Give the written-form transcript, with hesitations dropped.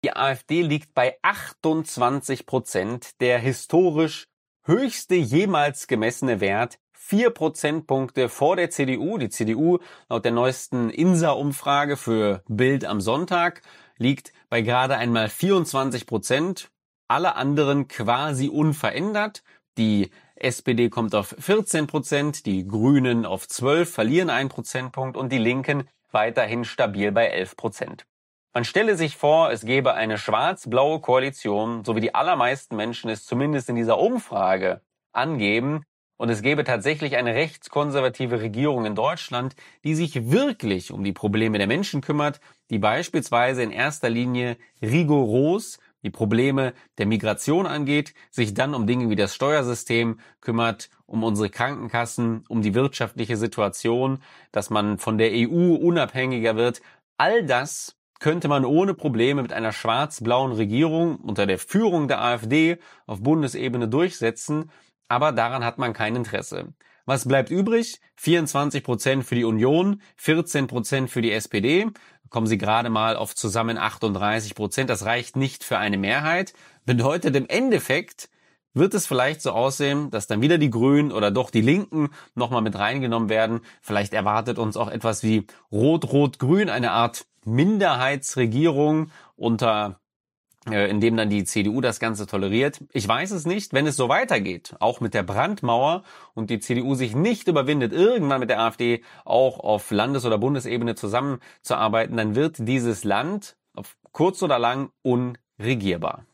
Die AfD liegt bei 28%, der historisch höchste jemals gemessene Wert, 4 Prozentpunkte vor der CDU. Die CDU, laut der neuesten INSA-Umfrage für Bild am Sonntag, liegt bei gerade einmal 24%. Alle anderen quasi unverändert. Die SPD kommt auf 14%, die Grünen auf 12%, verlieren 1 Prozentpunkt und die Linken weiterhin stabil bei 11%. Man stelle sich vor, es gäbe eine schwarz-blaue Koalition, so wie die allermeisten Menschen es zumindest in dieser Umfrage angeben, und es gäbe tatsächlich eine rechtskonservative Regierung in Deutschland, die sich wirklich um die Probleme der Menschen kümmert, die beispielsweise in erster Linie rigoros die Probleme der Migration angeht, sich dann um Dinge wie das Steuersystem kümmert, um unsere Krankenkassen, um die wirtschaftliche Situation, dass man von der EU unabhängiger wird. All das könnte man ohne Probleme mit einer schwarz-blauen Regierung unter der Führung der AfD auf Bundesebene durchsetzen, aber daran hat man kein Interesse. Was bleibt übrig? 24% für die Union, 14% für die SPD. Kommen sie gerade mal auf zusammen 38%. Das reicht nicht für eine Mehrheit. Bedeutet im Endeffekt, wird es vielleicht so aussehen, dass dann wieder die Grünen oder doch die Linken nochmal mit reingenommen werden. Vielleicht erwartet uns auch etwas wie Rot-Rot-Grün, eine Art Minderheitsregierung in dem dann die CDU das Ganze toleriert. Ich weiß es nicht. Wenn es so weitergeht, auch mit der Brandmauer, und die CDU sich nicht überwindet, irgendwann mit der AfD auch auf Landes- oder Bundesebene zusammenzuarbeiten, dann wird dieses Land auf kurz oder lang unregierbar.